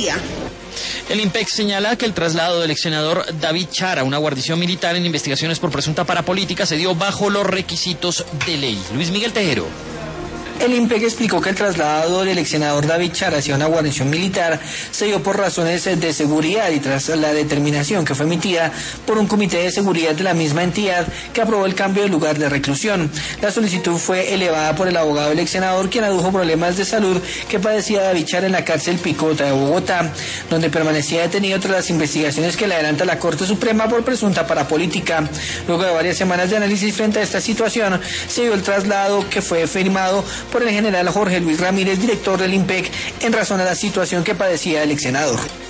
policía. El IMPEC señala que el traslado del ex senador David Chara a una guarnición militar en investigaciones por presunta parapolítica se dio bajo los requisitos de ley. Luis Miguel Tejero. El IMPEC explicó que el traslado del ex senador David Chara hacia una guarnición militar se dio por razones de seguridad y tras la determinación que fue emitida por un comité de seguridad de la misma entidad que aprobó el cambio de lugar de reclusión. La solicitud fue elevada por el abogado del ex senador, quien adujo problemas de salud que padecía David Chara en la cárcel Picota de Bogotá, donde permanecía detenido tras las investigaciones que le adelanta la Corte Suprema por presunta parapolítica. Luego de varias semanas de análisis frente a esta situación, se dio el traslado que fue firmado por el general Jorge Luis Ramírez, director del IMPEC, en razón a la situación que padecía el ex senador.